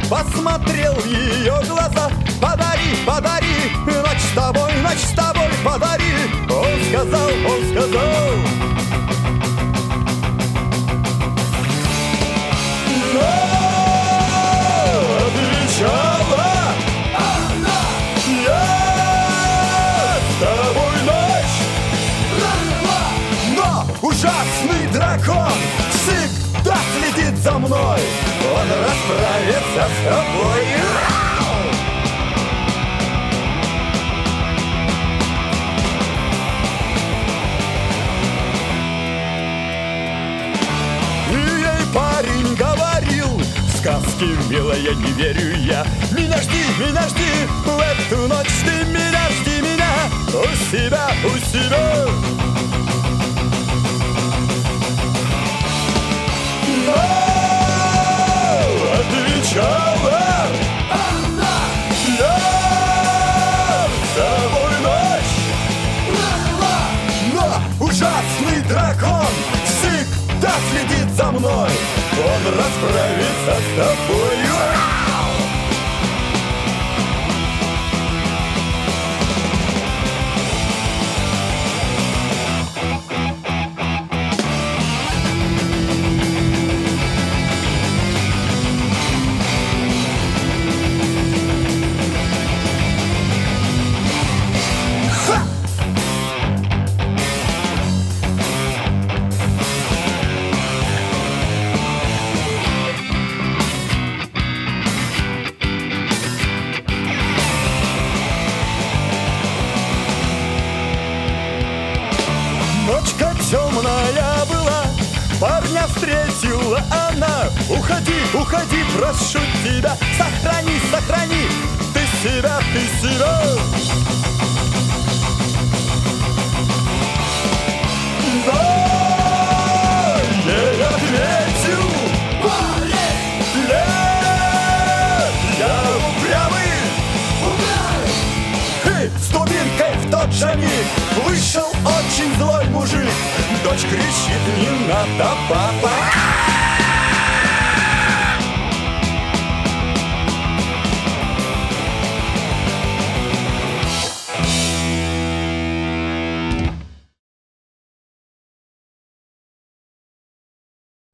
посмотрел в ее глаза. Подари, подари, ночь с тобой, подари. Он сказал, но отвечала: я с тобой ночь. Но ужасный дракон всегда следит за мной. Он расправится с тобой. И ей парень говорил: сказки, милая, не верю я. Меня жди, в эту ночь ты меня жди, меня у себя, у себя. Отвечала она: я с тобой ночь. Но ужасный дракон всегда следит за мной. Он расправится с тобою. Ночка темная была, парня встретила она. Уходи, уходи, прошу тебя, сохрани, сохрани ты себя, ты себя. Да, ей ответил парень: нет, я упрямый. И с дубинкой в тот же миг вышел очень злой мужик. Дочь кричит: не надо, папа.